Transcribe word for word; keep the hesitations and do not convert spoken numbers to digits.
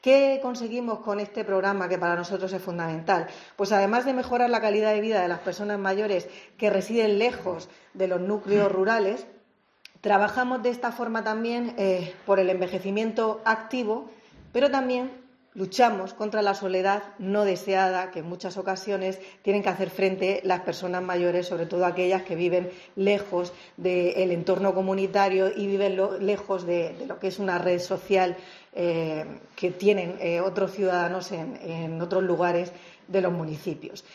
¿Qué conseguimos con este programa que para nosotros es fundamental? Pues además de mejorar la calidad de vida de las personas mayores que residen lejos de los núcleos rurales, trabajamos de esta forma también eh, por el envejecimiento activo, pero también luchamos contra la soledad no deseada que en muchas ocasiones tienen que hacer frente las personas mayores, sobre todo aquellas que viven lejos del entorno comunitario y viven lo, lejos de, de lo que es una red social eh, que tienen eh, otros ciudadanos en, en otros lugares de los municipios.